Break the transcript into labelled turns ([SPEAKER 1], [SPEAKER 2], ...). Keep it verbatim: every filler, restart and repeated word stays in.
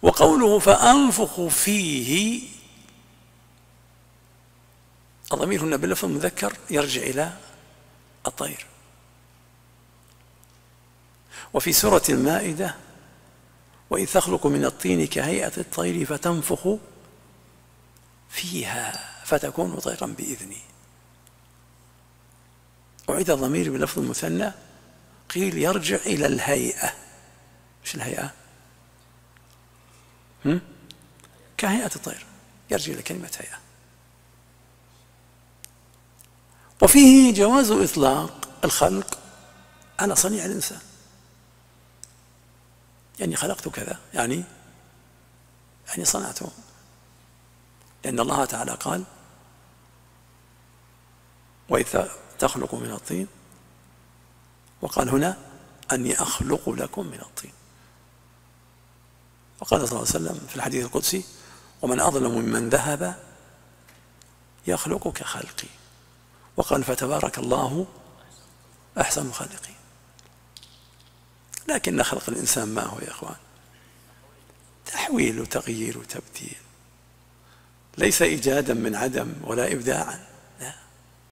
[SPEAKER 1] وقوله فأنفخ فيه، الضمير هنا باللفظ المذكر يرجع إلى الطير. وفي سورة المائدة وإذ تخلق من الطين كهيئة الطير فتنفخ فيها فتكون طيرا بإذني. أعيد الضمير باللفظ المثنى، قيل يرجع إلى الهيئة. مش الهيئة هم؟ كهيئة الطير، يرجع إلى كلمة هيئة. وفيه جواز إطلاق الخلق على صنيع الإنسان، يعني خلقت كذا يعني يعني صنعته، لأن الله تعالى قال وإذ تخلق من الطين، وقال هنا أني أخلق لكم من الطين. وقال صلى الله عليه وسلم في الحديث القدسي ومن أظلم ممن ذهب يخلق كخلقي، وقال فتبارك الله أحسن الخالقين. لكن خلق الإنسان ما هو يا إخوان؟ تحويل وتغيير وتبديل، ليس إيجادا من عدم ولا إبداعا.